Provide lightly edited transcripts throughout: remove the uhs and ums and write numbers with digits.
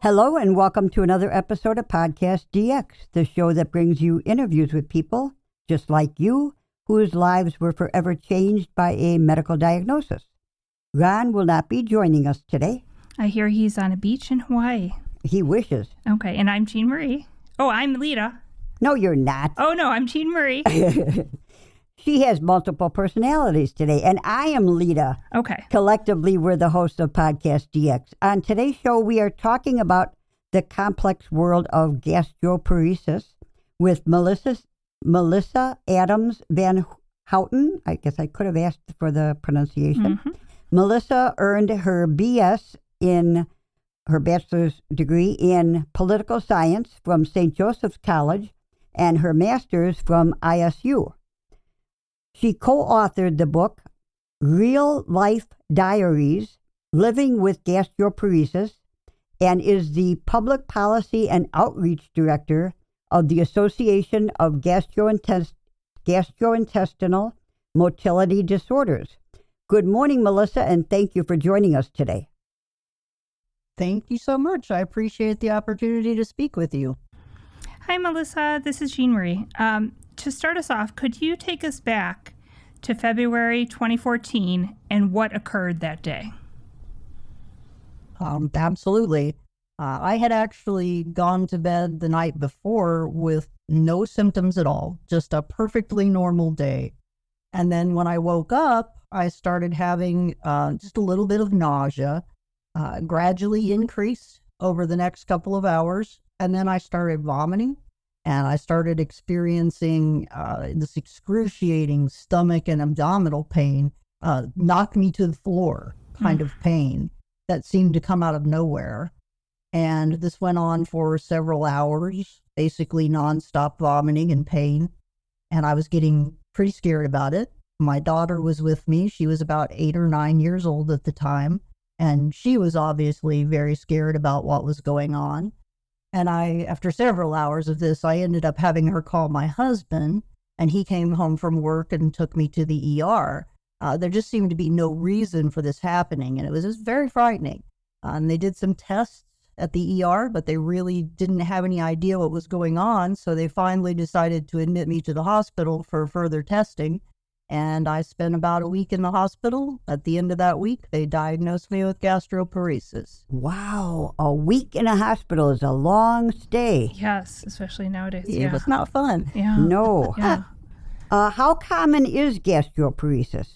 Hello and welcome to another episode of Podcast DX, the show that brings you interviews with people just like you whose lives were forever changed by a medical diagnosis. Ron will not be joining us today. I hear he's on a beach in Hawaii. He wishes. Okay, and I'm Jean Marie. Oh, I'm Lita. No, you're not. Oh, no, I'm Jean Marie. She has multiple personalities today, and I am Lita. Okay. Collectively, we're the hosts of Podcast DX. On today's show, we are talking about the complex world of gastroparesis with Melissa Adams Van Houten. I guess I could have asked for the pronunciation. Mm-hmm. Melissa earned her BS in her bachelor's degree in political science from St. Joseph's College and her master's from ISU. She co-authored the book Real Life Diaries, Living with Gastroparesis, and is the Public Policy and Outreach Director of the Association of Gastrointestinal Motility Disorders. Good morning, Melissa, and thank you for joining us today. Thank you so much. I appreciate the opportunity to speak with you. Hi, Melissa. This is Jean Marie. To start us off, could you take us back to February 2014 and what occurred that day? Absolutely. I had actually gone to bed the night before with no symptoms at all, just a perfectly normal day. And then when I woke up, I started having just a little bit of nausea, gradually increased over the next couple of hours. And then I started vomiting. And I started experiencing this excruciating stomach and abdominal pain, knock me to the floor kind of pain that seemed to come out of nowhere. And this went on for several hours, basically nonstop vomiting and pain. And I was getting pretty scared about it. My daughter was with me. She was about 8 or 9 years old at the time. And she was obviously very scared about what was going on. And after several hours of this, I ended up having her call my husband, and he came home from work and took me to the ER. There just seemed to be no reason for this happening, and it was just very frightening. And they did some tests at the ER, but they really didn't have any idea what was going on, so they finally decided to admit me to the hospital for further testing. And I spent about a week in the hospital. At the end of that week, they diagnosed me with gastroparesis. Wow, a week in a hospital is a long stay. Yes, especially nowadays. It was not fun. Yeah. No. Yeah. How common is gastroparesis?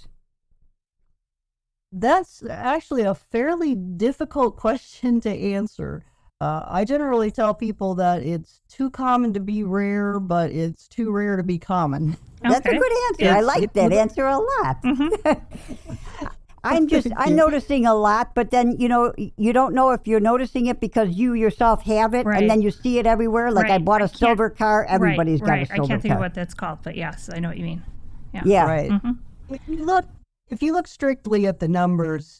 That's actually a fairly difficult question to answer. I generally tell people that it's too common to be rare, but it's too rare to be common. That's a good answer. I like that answer a lot. Mm-hmm. I'm noticing a lot, but then, you don't know if you're noticing it because you yourself have it, right. And then you see it everywhere. Like I bought a silver car. Everybody's got a silver car. I can't think of what that's called, but yes, I know what you mean. Yeah. Right. Mm-hmm. If you look strictly at the numbers,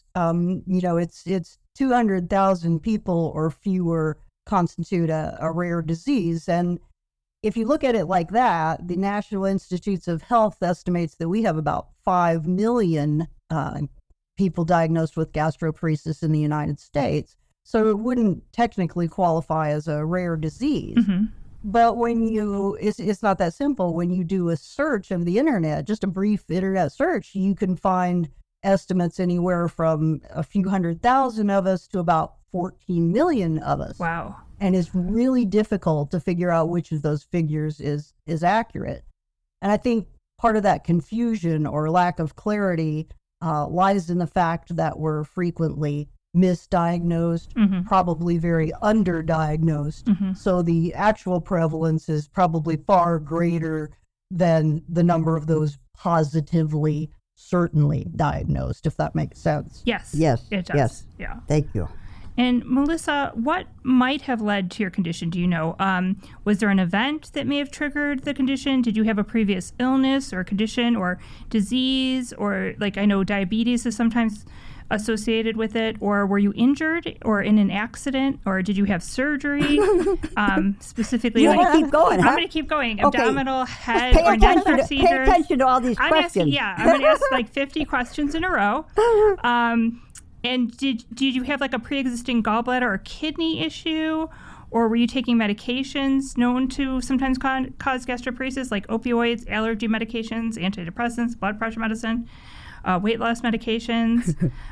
it's 200,000 people or fewer constitute a rare disease. And if you look at it like that, the National Institutes of Health estimates that we have about 5 million people diagnosed with gastroparesis in the United States. So it wouldn't technically qualify as a rare disease. Mm-hmm. But it's not that simple. When you do a search of the internet, just a brief internet search, you can find estimates anywhere from a few 100,000 of us to about 14 million of us. Wow. And it's really difficult to figure out which of those figures is accurate. And I think part of that confusion or lack of clarity lies in the fact that we're frequently misdiagnosed, mm-hmm. probably very underdiagnosed. Mm-hmm. So the actual prevalence is probably far greater than the number of those positively, certainly diagnosed, if that makes sense. Yes. Yes. It does. Yes. Yeah. Thank you. And Melissa, what might have led to your condition? Do you know? Was there an event that may have triggered the condition? Did you have a previous illness or condition or disease? Or I know diabetes is sometimes associated with it, or were you injured or in an accident, or did you have surgery? Specifically, you want to keep going, huh? I'm going to keep going. Okay. Abdominal, head, pay or neck procedures. Pay attention to all these questions. I'm going to ask 50 questions in a row. And did you have like a pre-existing gallbladder or kidney issue? Or were you taking medications known to sometimes cause gastroparesis, like opioids, allergy medications, antidepressants, blood pressure medicine, weight loss medications?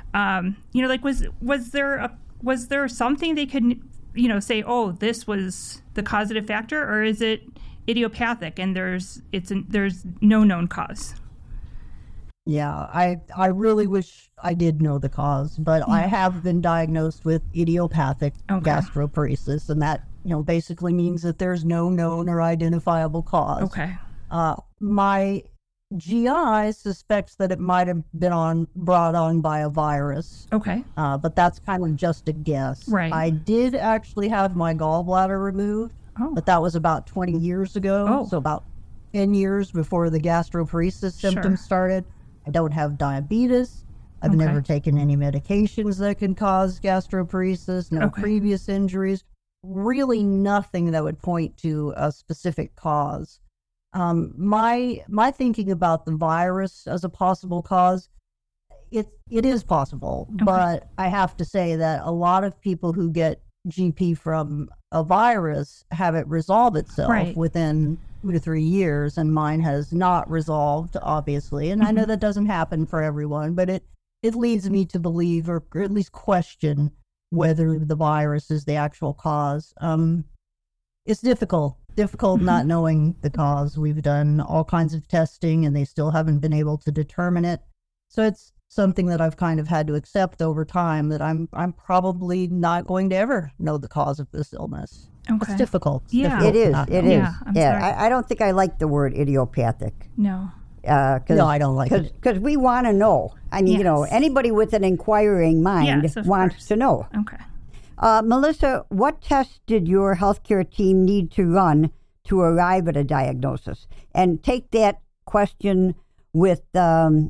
Was there something they could, say, oh, this was the causative factor, or is it idiopathic and there's no known cause? Yeah, I really wish I did know the cause, but I have been diagnosed with idiopathic gastroparesis, and that, basically means that there's no known or identifiable cause. Okay. My GI suspects that it might have been brought on by a virus. Okay. But that's kind of just a guess. Right. I did actually have my gallbladder removed, but that was about 20 years ago, so about 10 years before the gastroparesis symptoms started. I don't have diabetes. I've never taken any medications that can cause gastroparesis, no previous injuries, really nothing that would point to a specific cause. My thinking about the virus as a possible cause, it is possible, but I have to say that a lot of people who get GP from a virus have it resolve itself within 2 to 3 years, and mine has not resolved, obviously. And I know that doesn't happen for everyone, but it leads me to believe, or at least question, whether the virus is the actual cause. It's difficult not knowing the cause. We've done all kinds of testing, and they still haven't been able to determine it. So it's something that I've kind of had to accept over time, that I'm probably not going to ever know the cause of this illness. Okay. It's difficult. It is. Yeah, I don't think I like the word idiopathic. No. No, I don't like it. Because we want to know. I mean, anybody with an inquiring mind wants to know. Okay. Melissa, what tests did your healthcare team need to run to arrive at a diagnosis? And take that question with an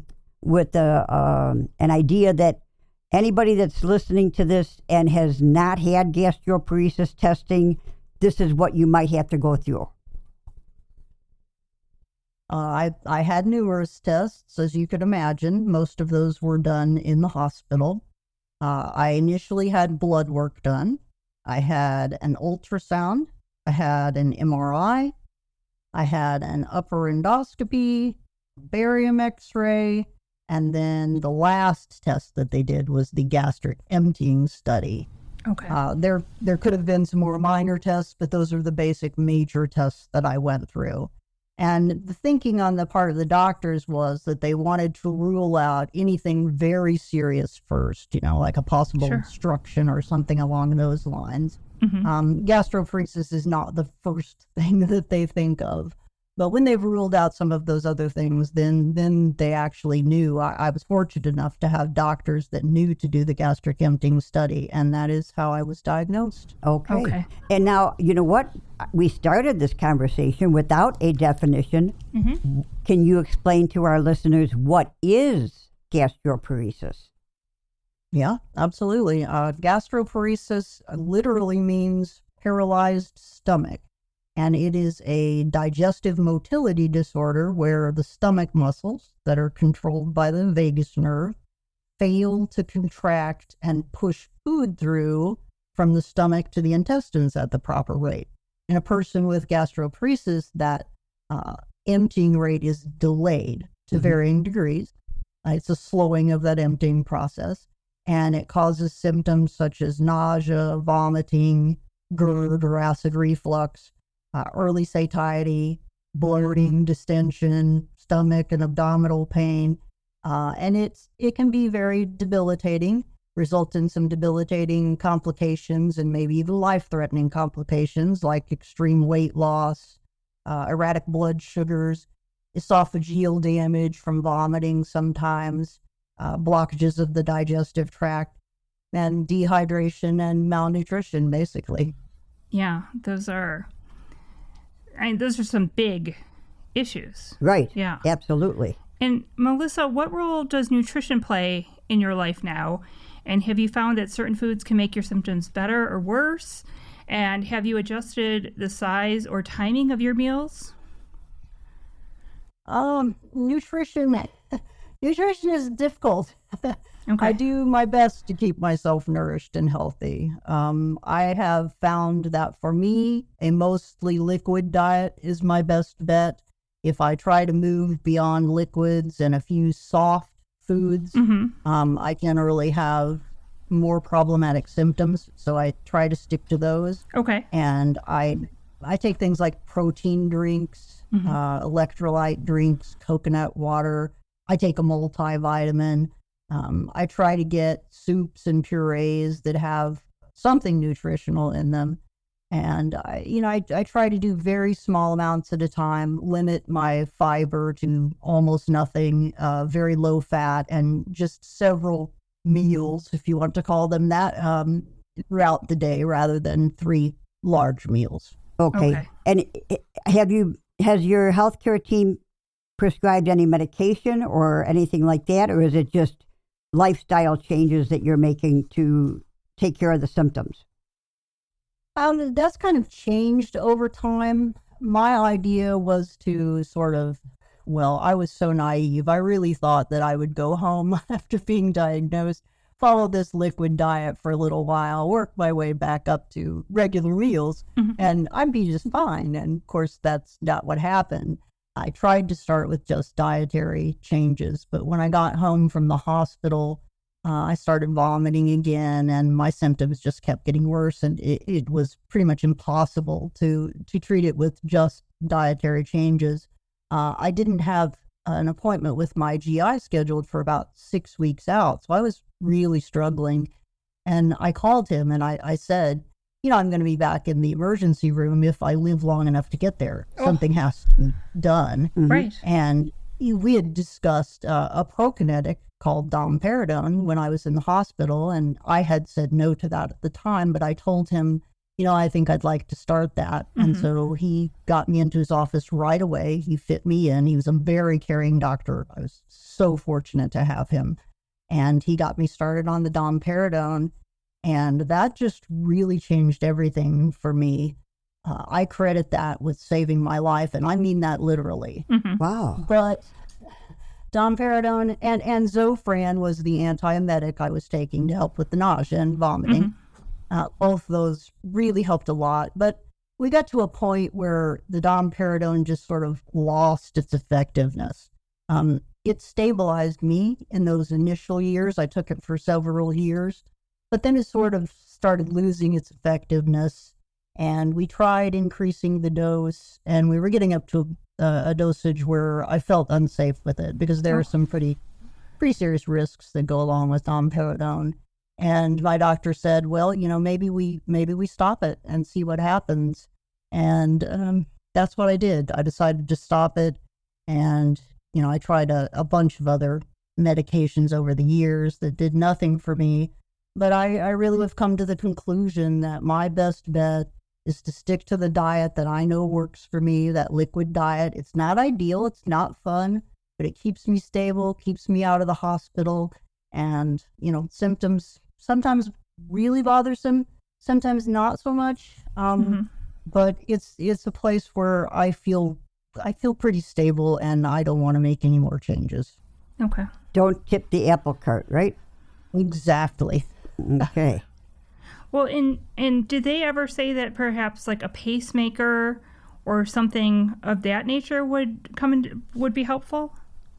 idea that anybody that's listening to this and has not had gastroparesis testing, this is what you might have to go through. I had numerous tests, as you could imagine. Most of those were done in the hospital. I initially had blood work done. I had an ultrasound. I had an MRI. I had an upper endoscopy, barium X-ray, and then the last test that they did was the gastric emptying study. Okay. There could have been some more minor tests, but those are the basic major tests that I went through. And the thinking on the part of the doctors was that they wanted to rule out anything very serious first, like a possible obstruction or something along those lines. Gastroparesis is not the first thing that they think of. But when they've ruled out some of those other things, then they actually knew. I was fortunate enough to have doctors that knew to do the gastric emptying study, and that is how I was diagnosed. Okay. And now, you know what? We started this conversation without a definition. Can you explain to our listeners what is gastroparesis? Yeah, absolutely. Gastroparesis literally means paralyzed stomach. And it is a digestive motility disorder where the stomach muscles that are controlled by the vagus nerve fail to contract and push food through from the stomach to the intestines at the proper rate. In a person with gastroparesis, that emptying rate is delayed to varying degrees. It's a slowing of that emptying process, and it causes symptoms such as nausea, vomiting, GERD or acid reflux, early satiety, bloating, distension, stomach and abdominal pain, and it can be very debilitating, result in some debilitating complications and maybe even life-threatening complications like extreme weight loss, erratic blood sugars, esophageal damage from vomiting sometimes, blockages of the digestive tract, and dehydration and malnutrition, basically. Yeah, those are some big issues. Right. Yeah. Absolutely. And Melissa, what role does nutrition play in your life now? And have you found that certain foods can make your symptoms better or worse? And have you adjusted the size or timing of your meals? Nutrition Nutrition is difficult. Okay. I do my best to keep myself nourished and healthy. I have found that for me, a mostly liquid diet is my best bet. If I try to move beyond liquids and a few soft foods, I generally have more problematic symptoms. So I try to stick to those. Okay. And I take things like protein drinks, electrolyte drinks, coconut water. I take a multivitamin. I try to get soups and purees that have something nutritional in them. And I try to do very small amounts at a time, limit my fiber to almost nothing, very low fat, and just several meals, if you want to call them that, throughout the day rather than 3 large meals. Okay. And has your healthcare team prescribed any medication or anything like that, or is it just lifestyle changes that you're making to take care of the symptoms? That's kind of changed over time. My idea was to I was so naive. I really thought that I would go home after being diagnosed, follow this liquid diet for a little while, work my way back up to regular meals, and I'd be just fine. And of course, that's not what happened. I tried to start with just dietary changes, but when I got home from the hospital, I started vomiting again, and my symptoms just kept getting worse, and it was pretty much impossible to treat it with just dietary changes. I didn't have an appointment with my GI scheduled for about 6 weeks out, so I was really struggling. And I called him and I said, I'm going to be back in the emergency room if I live long enough to get there. Something has to be done. Right. And we had discussed a prokinetic called domperidone when I was in the hospital, and I had said no to that at the time, but I told him, I think I'd like to start that. And so he got me into his office right away. He fit me in. He was a very caring doctor. I was so fortunate to have him. And he got me started on the domperidone, and that just really changed everything for me. I credit that with saving my life, and I mean that literally. Wow. But domperidone and Zofran was the antiemetic I was taking to help with the nausea and vomiting. Both those really helped a lot. But we got to a point where the domperidone just sort of lost its effectiveness. It stabilized me in those initial years. I took it for several years. But then it sort of started losing its effectiveness, and we tried increasing the dose, and we were getting up to a dosage where I felt unsafe with it because there are some pretty serious risks that go along with domperidone. And my doctor said, well, maybe we stop it and see what happens. And that's what I did. I decided to stop it, and I tried a bunch of other medications over the years that did nothing for me. But I really have come to the conclusion that my best bet is to stick to the diet that I know works for me, that liquid diet. It's not ideal, it's not fun, but it keeps me stable, keeps me out of the hospital. And, symptoms sometimes really bothersome, sometimes not so much. But it's a place where I feel pretty stable, and I don't want to make any more changes. Okay. Don't tip the apple cart, right? Exactly. Okay. Well, and did they ever say that perhaps like a pacemaker or something of that nature would be helpful?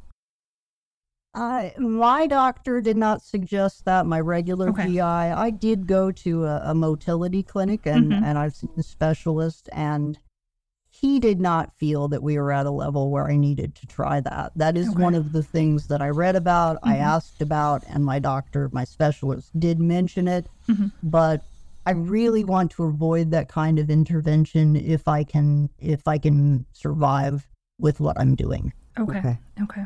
My doctor did not suggest that. My regular GI. I did go to a motility clinic, and I've seen a specialist, and he did not feel that we were at a level where I needed to try that. That is one of the things that I read about, I asked about, and my doctor, my specialist, did mention it. But I really want to avoid that kind of intervention if I can survive with what I'm doing. Okay.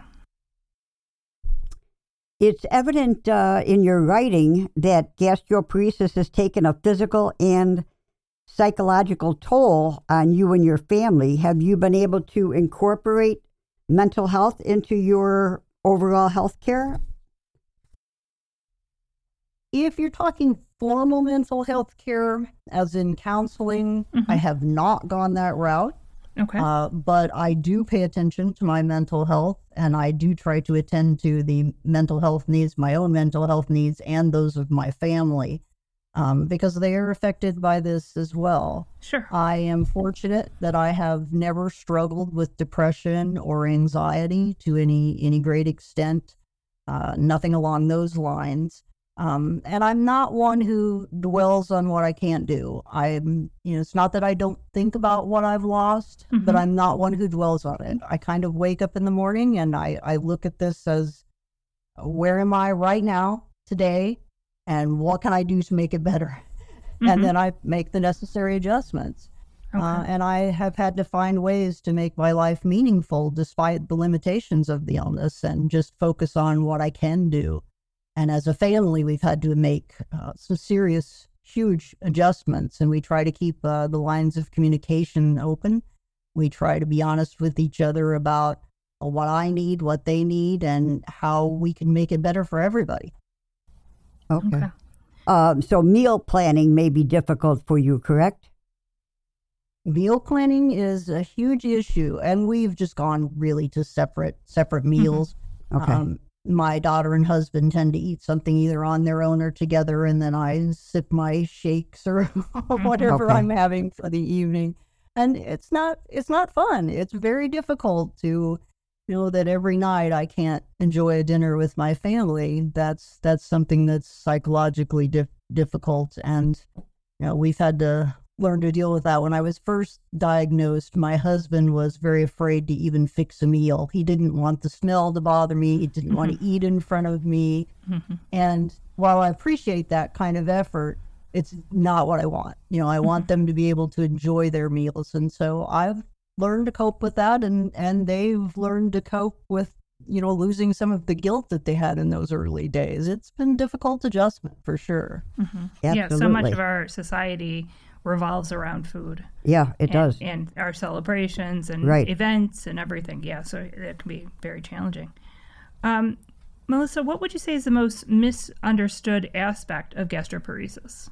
It's evident in your writing that gastroparesis has taken a physical and psychological toll on you and your family. Have you been able to incorporate mental health into your overall health care? If you're talking formal mental health care, as in counseling, I have not gone that route. Okay. But I do pay attention to my mental health, and I do try to attend to the mental health needs, my own mental health needs, and those of my family, because they are affected by this as well. Sure. I am fortunate that I have never struggled with depression or anxiety to any great extent, nothing along those lines. And I'm not one who dwells on what I can't do. It's not that I don't think about what I've lost, but I'm not one who dwells on it. I kind of wake up in the morning and I look at this as, where am I right now, today, and what can I do to make it better? And then I make the necessary adjustments. Okay. And I have had to find ways to make my life meaningful despite the limitations of the illness and just focus on what I can do. And as a family, we've had to make some serious, huge adjustments, and we try to keep the lines of communication open. We try to be honest with each other about what I need, what they need, and how we can make it better for everybody. Okay. So meal planning may be difficult for you, correct? Meal planning is a huge issue, and we've just gone really to separate meals. Okay. My daughter and husband tend to eat something either on their own or together, and then I sip my shakes or whatever Okay. I'm having for the evening. And it's not fun. It's very difficult to know that every night I can't enjoy a dinner with my family. That's something that's psychologically difficult, and we've had to learn to deal with that. When I was first diagnosed, my husband was very afraid to even fix a meal. He didn't want the smell to bother me. He didn't want to eat in front of me. And while I appreciate that kind of effort, it's not what I want. I want them to be able to enjoy their meals. And so I've learned to cope with that, and they've learned to cope with, losing some of the guilt that they had in those early days. It's been difficult adjustment for sure. Yeah, so much Absolutely. of our society revolves around food. Yeah, it does. And our celebrations and Right. events and everything. Yeah, so it can be very challenging. Melissa, what would you say is the most misunderstood aspect of gastroparesis?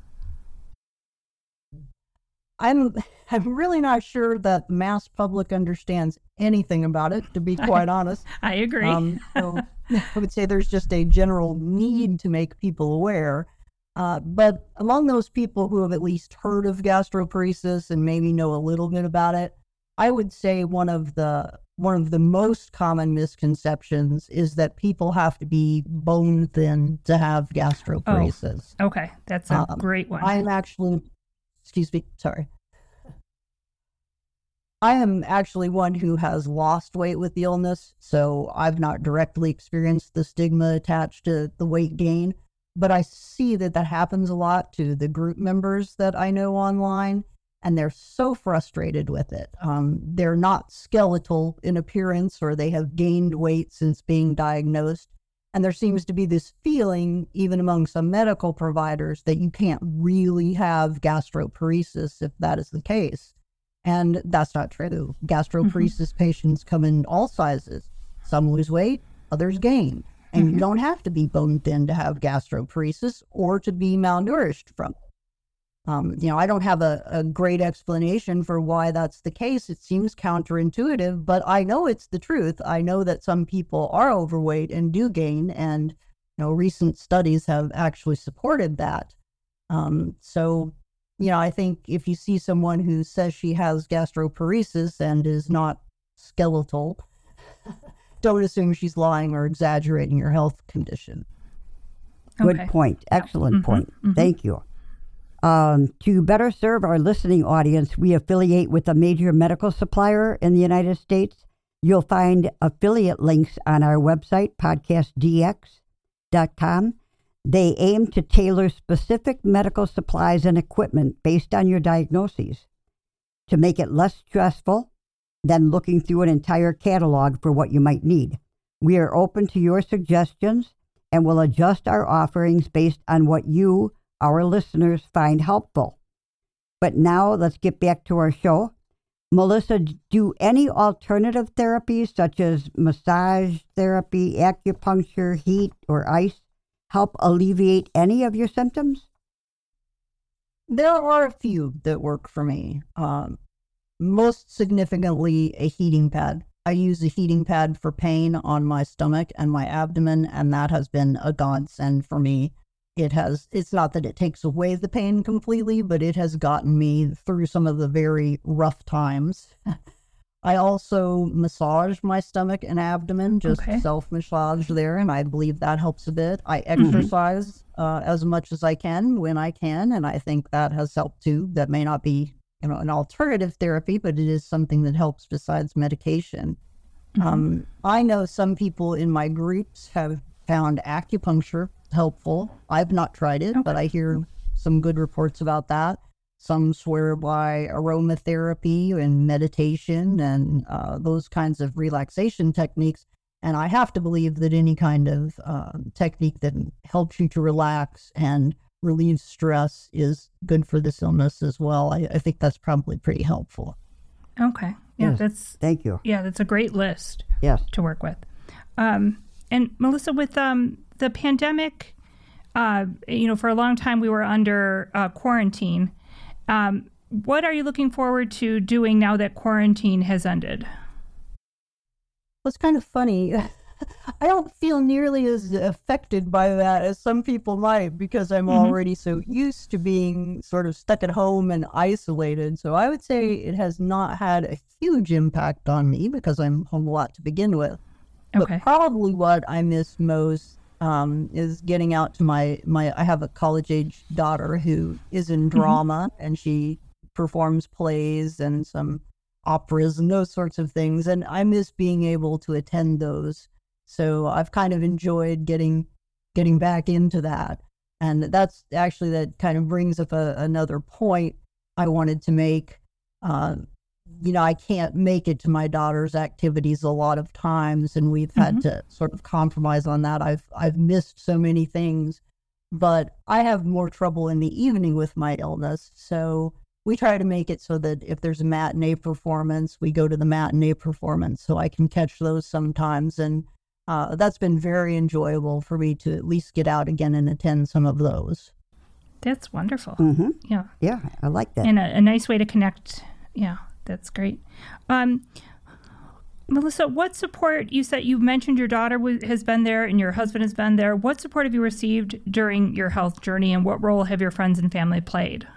I'm really not sure that the mass public understands anything about it, to be quite honest. I agree. So I would say there's just a general need to make people aware. But among those people who have at least heard of gastroparesis and maybe know a little bit about it, I would say one of the most common misconceptions is that people have to be bone thin to have gastroparesis. Okay, that's a great one. I am actually one who has lost weight with the illness, so I've not directly experienced the stigma attached to the weight gain. But I see that happens a lot to the group members that I know online, and they're so frustrated with it. They're not skeletal in appearance, or they have gained weight since being diagnosed. And there seems to be this feeling, even among some medical providers, that you can't really have gastroparesis if that is the case. And that's not true. Gastroparesis patients come in all sizes. Some lose weight, others gain. And you don't have to be bone thin to have gastroparesis or to be malnourished from it. I don't have a great explanation for why that's the case. It seems counterintuitive, but I know it's the truth. I know that some people are overweight and do gain, and recent studies have actually supported that. So I think if you see someone who says she has gastroparesis and is not skeletal, don't assume she's lying or exaggerating her health condition. Good Okay. point. Excellent point. Thank you. To better serve our listening audience, we affiliate with a major medical supplier in the United States. You'll find affiliate links on our website, podcastdx.com. They aim to tailor specific medical supplies and equipment based on your diagnoses to make it less stressful than looking through an entire catalog for what you might need. We are open to your suggestions and will adjust our offerings based on what you, our listeners, find helpful. But now let's get back to our show. Melissa, do any alternative therapies such as massage therapy, acupuncture, heat, or ice help alleviate any of your symptoms? There are a few that work for me. most significantly a heating pad. I use a heating pad for pain on my stomach and my abdomen, and that has been a godsend for me. It's not that it takes away the pain completely, but it has gotten me through some of the very rough times. I also massage my stomach and abdomen, just self-massage there, and I believe that helps a bit. I exercise as much as I can when I can, and I think that has helped too. That may not be, an alternative therapy, but it is something that helps besides medication. I know some people in my groups have found acupuncture helpful. I've not tried it, but I hear some good reports about that. Some swear by aromatherapy and meditation and those kinds of relaxation techniques. And I have to believe that any kind of technique that helps you to relax and relieve stress is good for this illness as well. I think that's probably pretty helpful. Okay. Yeah, yes. Thank you. Yeah, that's a great list to work with. And Melissa, with the pandemic, for a long time we were under quarantine. What are you looking forward to doing now that quarantine has ended? Well, it's kind of funny. I don't feel nearly as affected by that as some people might, because I'm already so used to being sort of stuck at home and isolated. So I would say it has not had a huge impact on me because I'm home a lot to begin with. But probably what I miss most is getting out to my I have a college-age daughter who is in drama, and she performs plays and some operas and those sorts of things. And I miss being able to attend those. So I've kind of enjoyed getting back into that. And that's actually, that kind of brings up another point I wanted to make. I can't make it to my daughter's activities a lot of times, and we've had to sort of compromise on that. I've missed so many things, but I have more trouble in the evening with my illness. So we try to make it so that if there's a matinee performance, we go to the matinee performance so I can catch those sometimes. And that's been very enjoyable for me to at least get out again and attend some of those. That's wonderful. Yeah, I like that. And a nice way to connect. Yeah, that's great. Melissa, what support, you mentioned your daughter has been there and your husband has been there. What support have you received during your health journey, and what role have your friends and family played?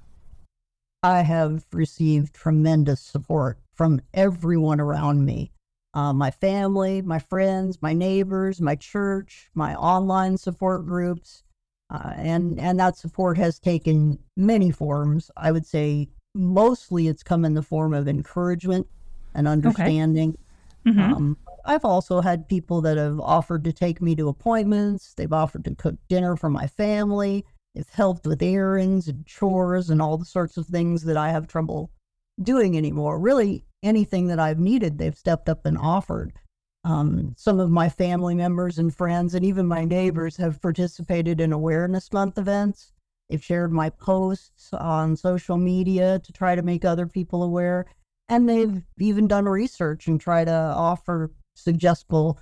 I have received tremendous support from everyone around me. My family, my friends, my neighbors, my church, my online support groups. And that support has taken many forms. I would say mostly it's come in the form of encouragement and understanding. I've also had people that have offered to take me to appointments. They've offered to cook dinner for my family. They've helped with errands and chores and all the sorts of things that I have trouble doing anymore. Really, anything that I've needed, they've stepped up and offered. Some of my family members and friends and even my neighbors have participated in Awareness Month events. They've shared my posts on social media to try to make other people aware. And they've even done research and try to offer some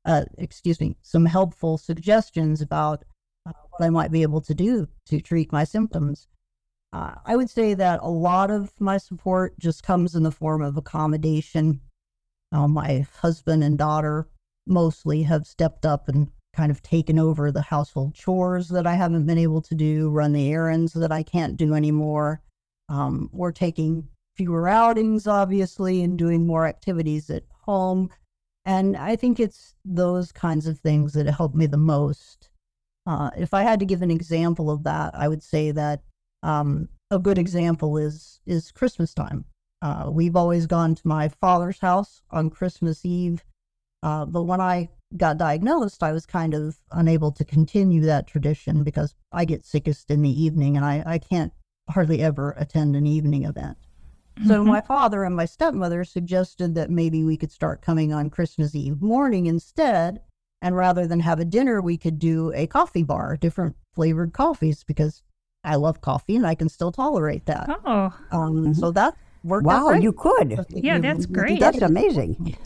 helpful suggestions about what I might be able to do to treat my symptoms. I would say that a lot of my support just comes in the form of accommodation. My husband and daughter mostly have stepped up and kind of taken over the household chores that I haven't been able to do, run the errands that I can't do anymore. We're taking fewer outings, obviously, and doing more activities at home. And I think it's those kinds of things that help me the most. If I had to give an example of that, I would say that a good example is Christmas time. We've always gone to my father's house on Christmas Eve, but when I got diagnosed, I was kind of unable to continue that tradition because I get sickest in the evening and I can't hardly ever attend an evening event. So my father and my stepmother suggested that maybe we could start coming on Christmas Eve morning instead, and rather than have a dinner, we could do a coffee bar, different flavored coffees, because I love coffee and I can still tolerate that. So that worked out great. You could. Yeah, that's great. That's amazing.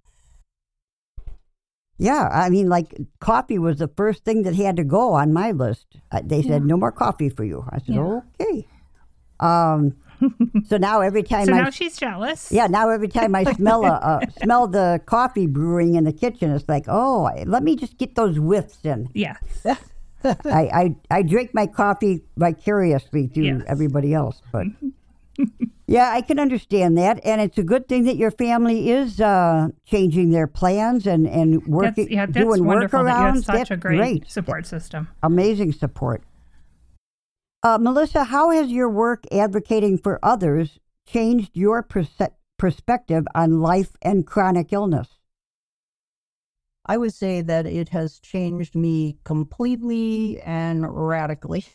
Yeah, I mean, like, coffee was the first thing that had to go on my list. They said, no more coffee for you. I said, okay. So now every time now she's jealous. Yeah, now every time I smell the coffee brewing in the kitchen, it's like, oh, let me just get those whiffs in. Yeah. I drink my coffee vicariously through everybody else, but yeah, I can understand that, and it's a good thing that your family is changing their plans and working, doing wonderful workarounds. That you have such That's a great support system. Amazing support. Melissa, how has your work advocating for others changed your perspective on life and chronic illness? I would say that it has changed me completely and radically.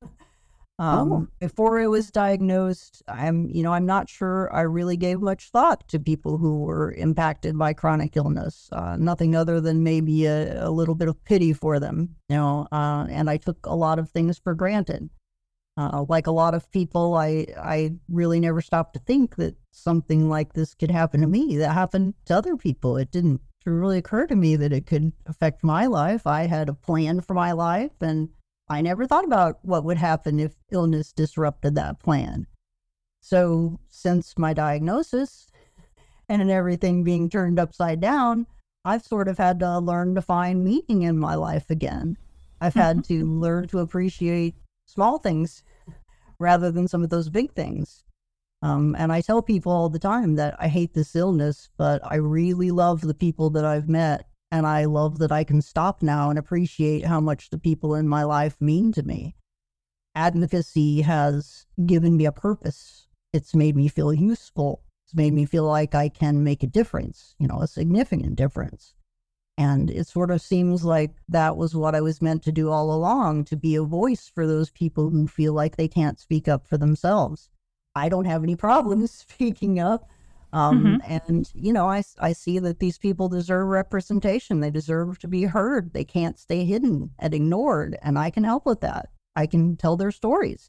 Before I was diagnosed, I'm not sure I really gave much thought to people who were impacted by chronic illness. Nothing other than maybe a little bit of pity for them, and I took a lot of things for granted. Like a lot of people, I really never stopped to think that something like this could happen to me. That happened to other people. It didn't really occur to me that it could affect my life. I had a plan for my life, and I never thought about what would happen if illness disrupted that plan. So since my diagnosis and everything being turned upside down, I've sort of had to learn to find meaning in my life again. I've had to learn to appreciate small things rather than some of those big things. And I tell people all the time that I hate this illness, but I really love the people that I've met. And I love that I can stop now and appreciate how much the people in my life mean to me. Advocacy has given me a purpose. It's made me feel useful. It's made me feel like I can make a difference, a significant difference. And it sort of seems like that was what I was meant to do all along, to be a voice for those people who feel like they can't speak up for themselves. I don't have any problems speaking up. And, I see that these people deserve representation. They deserve to be heard. They can't stay hidden and ignored. And I can help with that. I can tell their stories.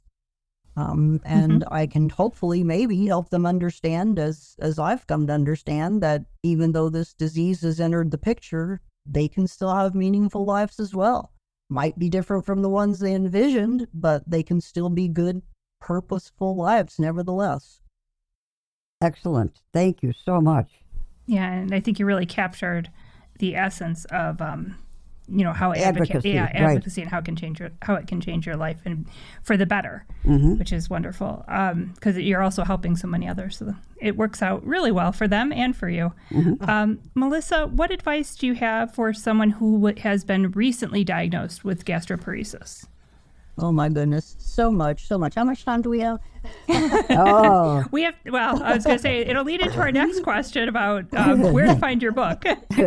And I can hopefully maybe help them understand, as I've come to understand, that even though this disease has entered the picture, they can still have meaningful lives as well. Might be different from the ones they envisioned, but they can still be good, purposeful lives nevertheless. Excellent. Thank you so much. Yeah, and I think you really captured the essence of how advocacy, advocacy, and how it can change your life and for the better, which is wonderful. Because you're also helping so many others, so it works out really well for them and for you. Melissa, what advice do you have for someone who has been recently diagnosed with gastroparesis? Oh my goodness, so much. How much time do we have? We have. Well, I was going to say it'll lead into our next question about where to find your book.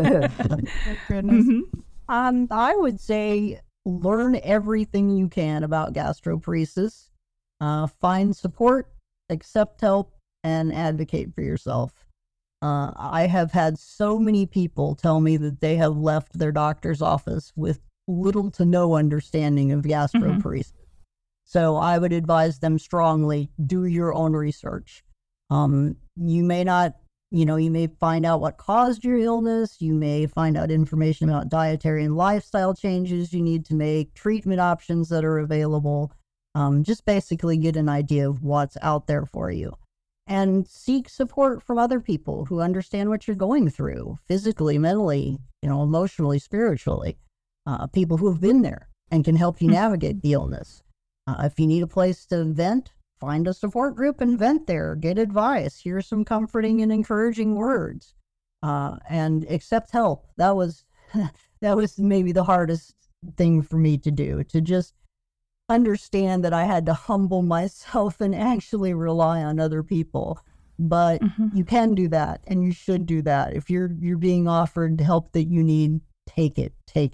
Goodness. I would say learn everything you can about gastroparesis. Find support, accept help, and advocate for yourself. I have had so many people tell me that they have left their doctor's office with little to no understanding of gastroparesis. So I would advise them strongly, do your own research. You may not, you may find out what caused your illness. You may find out information about dietary and lifestyle changes you need to make, treatment options that are available. Just basically get an idea of what's out there for you. And seek support from other people who understand what you're going through, physically, mentally, emotionally, spiritually. People who have been there and can help you navigate the illness. If you need a place to vent, find a support group and vent there. Get advice. Hear some comforting and encouraging words. And accept help. That was maybe the hardest thing for me to do, to just understand that I had to humble myself and actually rely on other people. But you can do that, and you should do that. If you're being offered help that you need, take it.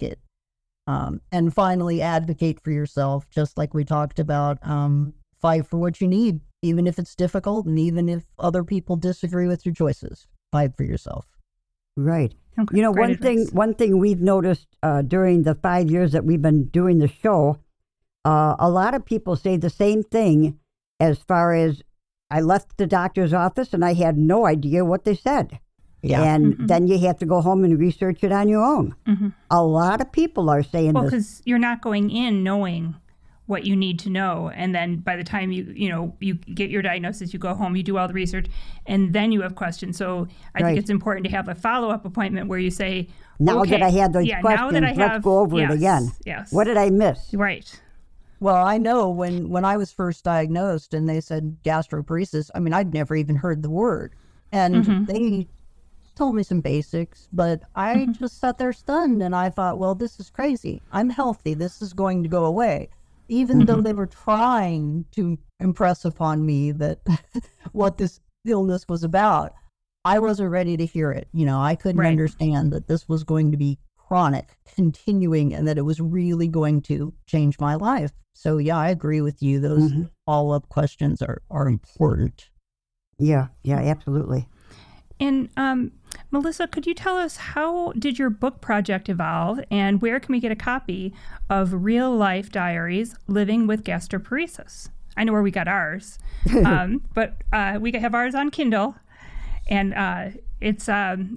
And finally, advocate for yourself, just like we talked about. Fight for what you need, even if it's difficult, and even if other people disagree with your choices. Fight for yourself. Right. Okay, one thing we've noticed during the 5 years that we've been doing the show, a lot of people say the same thing as far as, I left the doctor's office and I had no idea what they said. Yeah. And then you have to go home and research it on your own. A lot of people are saying this. Well, this. because you're not going in knowing what you need to know. And then by the time you get your diagnosis, you go home, you do all the research, and then you have questions. So I think it's important to have a follow-up appointment where you say, now okay, that I had those questions, let's go over it again. Yes. What did I miss? Right. Well, I know when I was first diagnosed and they said gastroparesis, I mean, I'd never even heard the word. And they told me some basics, but I just sat there stunned and I thought, well, this is crazy. I'm healthy. This is going to go away. Even though they were trying to impress upon me that what this illness was about, I wasn't ready to hear it. I couldn't understand that this was going to be chronic, continuing, and that it was really going to change my life. So yeah, I agree with you. Those follow-up questions are important. Yeah, absolutely. And Melissa, could you tell us, how did your book project evolve, and where can we get a copy of Real Life Diaries Living with Gastroparesis? I know where we got ours, but we have ours on Kindle, and it's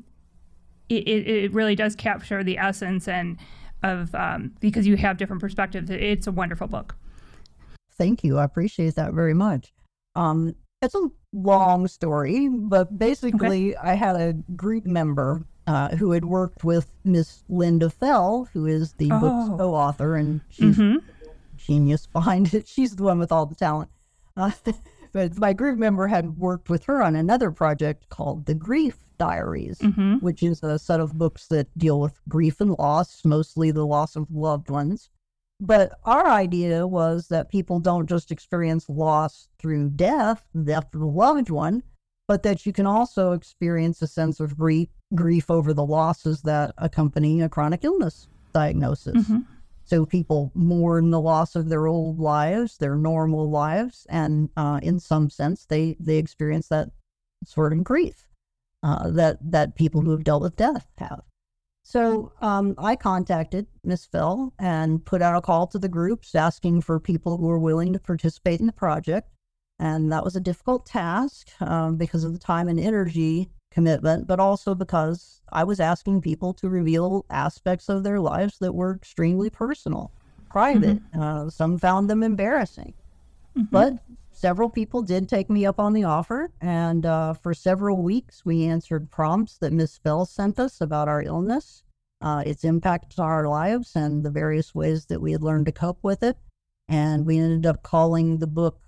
it really does capture the essence of because you have different perspectives. It's a wonderful book. Thank you. I appreciate that very much. It's a long story, but basically I had a group member who had worked with Miss Linda Fell, who is the book's co-author, and she's the genius behind it. She's the one with all the talent. But my group member had worked with her on another project called The Grief Diaries, which is a set of books that deal with grief and loss, mostly the loss of loved ones. But our idea was that people don't just experience loss through death of a loved one, but that you can also experience a sense of grief over the losses that accompany a chronic illness diagnosis. So people mourn the loss of their old lives, their normal lives, and in some sense, they experience that sort of grief that people who have dealt with death have. So I contacted Miss Fell and put out a call to the groups asking for people who were willing to participate in the project. And that was a difficult task because of the time and energy commitment, but also because I was asking people to reveal aspects of their lives that were extremely personal, private. Some found them embarrassing. But several people did take me up on the offer, and for several weeks we answered prompts that Miss Fell sent us about our illness, its impact on our lives, and the various ways that we had learned to cope with it. And we ended up calling the book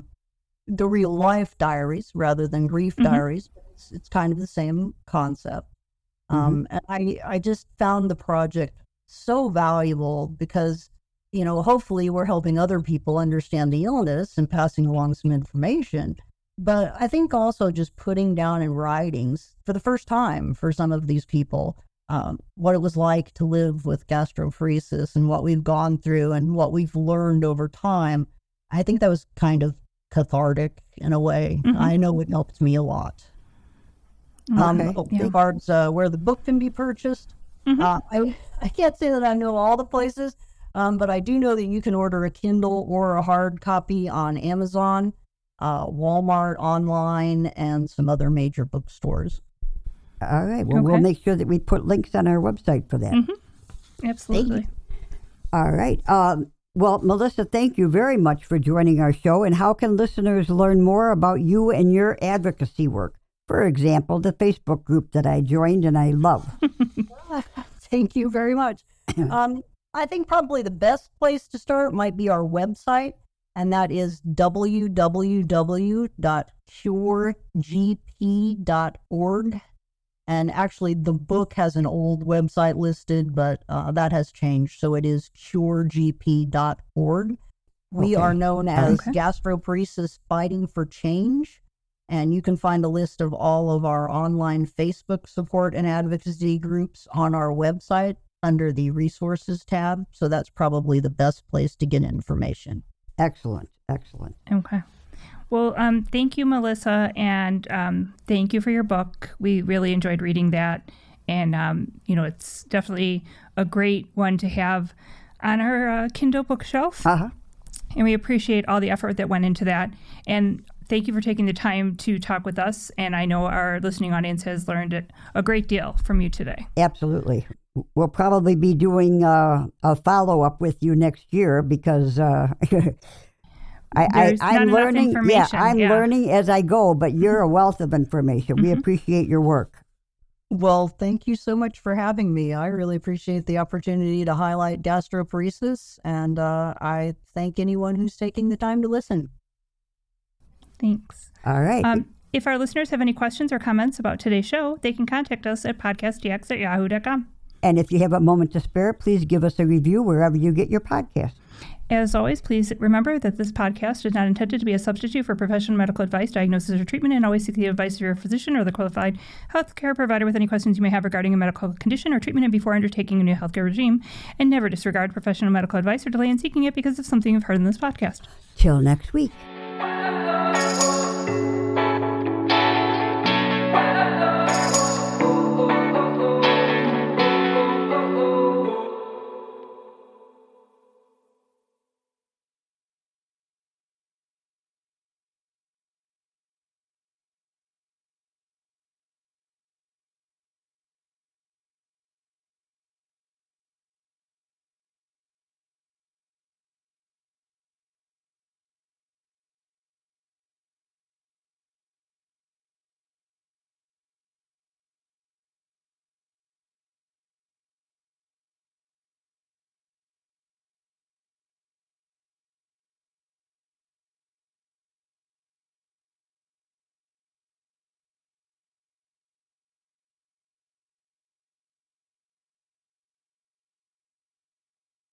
The Real Life Diaries rather than Grief Diaries. It's kind of the same concept. And I just found the project so valuable because hopefully we're helping other people understand the illness and passing along some information. But I think also just putting down in writings for the first time for some of these people, what it was like to live with gastroparesis and what we've gone through and what we've learned over time. I think that was kind of cathartic in a way. I know it helped me a lot. Regards where the book can be purchased, I can't say that I know all the places, but I do know that you can order a Kindle or a hard copy on Amazon, Walmart online, and some other major bookstores. All right. Well, we'll make sure that we put links on our website for that. Absolutely. All right. Well, Melissa, thank you very much for joining our show. And how can listeners learn more about you and your advocacy work? For example, the Facebook group that I joined and I love. Thank you very much. I think probably the best place to start might be our website, and that is www.curegp.org. And actually, the book has an old website listed, but that has changed. So it is curegp.org. We are known as Gastroparesis Fighting for Change. And you can find a list of all of our online Facebook support and advocacy groups on our website under the resources tab. So that's probably the best place to get information. Excellent. Okay. Well, thank you, Melissa. And thank you for your book. We really enjoyed reading that. And, it's definitely a great one to have on our Kindle bookshelf. And we appreciate all the effort that went into that. And thank you for taking the time to talk with us. And I know our listening audience has learned a great deal from you today. Absolutely. we'll probably be doing a follow-up with you next year because I'm learning. Yeah, I'm learning as I go, but you're a wealth of information. We appreciate your work. Well, thank you so much for having me. I really appreciate the opportunity to highlight gastroparesis, and I thank anyone who's taking the time to listen. Thanks. All right. If our listeners have any questions or comments about today's show, they can contact us at podcastdx@yahoo.com. And if you have a moment to spare, please give us a review wherever you get your podcast. As always, please remember that this podcast is not intended to be a substitute for professional medical advice, diagnosis, or treatment, and always seek the advice of your physician or the qualified healthcare provider with any questions you may have regarding a medical condition or treatment and before undertaking a new healthcare regime. And never disregard professional medical advice or delay in seeking it because of something you've heard in this podcast. Till next week.